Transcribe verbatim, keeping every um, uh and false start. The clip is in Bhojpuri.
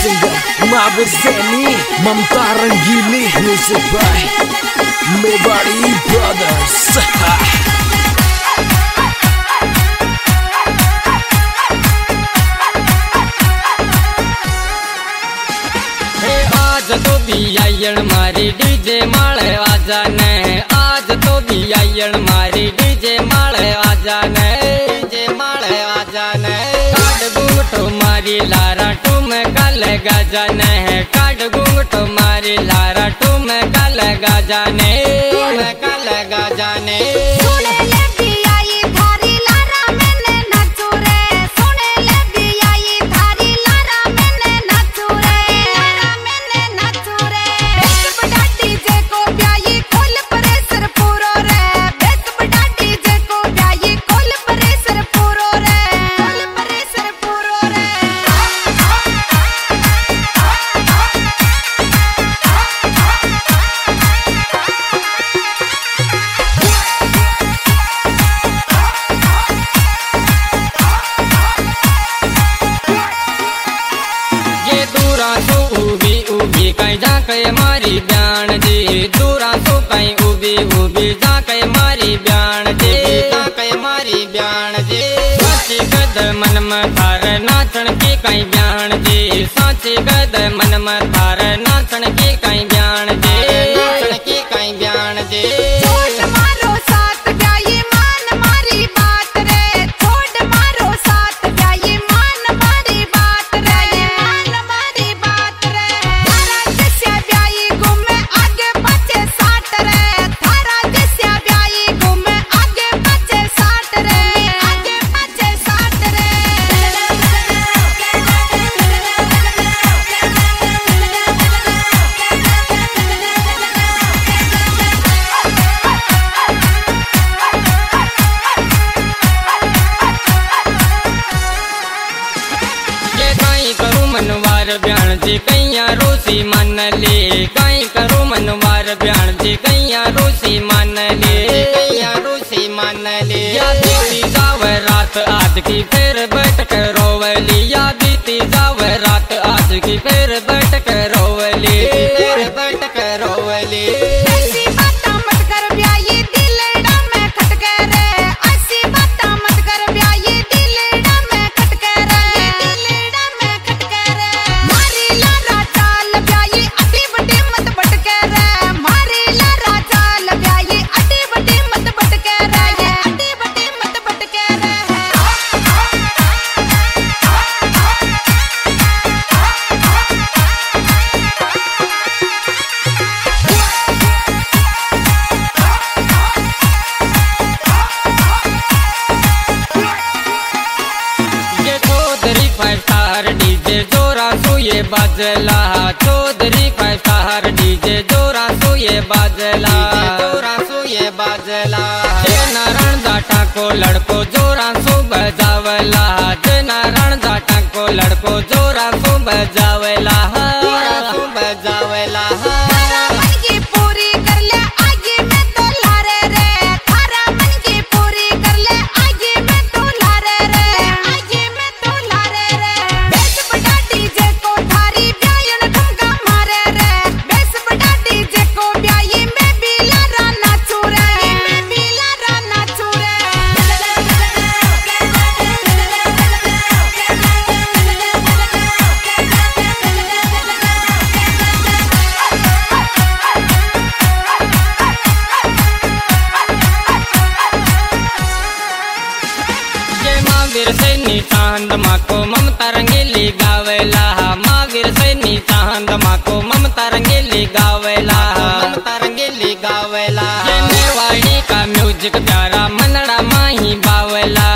Singer Mahavir Saini, Mamta Rangeeli, music by Mewari brothers. आज तो भी आयण मारी डीजे माळे आजाने, आज तो भी आयण मारी डीजे माळे आजाने, डीजे माळे आजाने। काट घूंघटो मारी लारा टूम कल गजाने, काट घूंघटो मारी लारा टूम कल गजाने, टूम कल गजाने। कहीं जाके मारी ब्यान जी, दूरा सो कहीं उबी उबी जाके मारी ब्यान जी, जाके मारी ब्यान जी। साची गद मन में थार नाचन की कहीं ब्यान जी, साची गद मन में थार नाचन की कहीं ब्यान जी, नाचन की कहीं ब्यान जी। मनवार ब्याण जी कैया रोसी मान ले, कहीं करो मनवार ब्याण जी कैया रोसी मान ले, कैया रोसी मान ले। या बीती जावे रात आज की फिर बैठ कर रोवली, या बीती जावे रात आज की फिर बैठ कर रोवली, फिर बैठ कर रोवली। डीजे जोरा सोये बाजला, चौधरी फाइव स्टार डीजे जोरा सोये बाजला, जोरा सोये बाजला। नारायण जाटा को लड़को जोरा सो बजावला, नारायण जाटा को लड़को जोरा सो बजावला, जोरा सो बजावला। महावीर सैनी चांद माको ममता रंगीली गावेला, महावीर सैनी चांद माको ममता रंगीली गावेला, ममता रंगीली गावेला। मेवाड़ी का म्यूजिक प्यारा मनड़ा माही बावेला,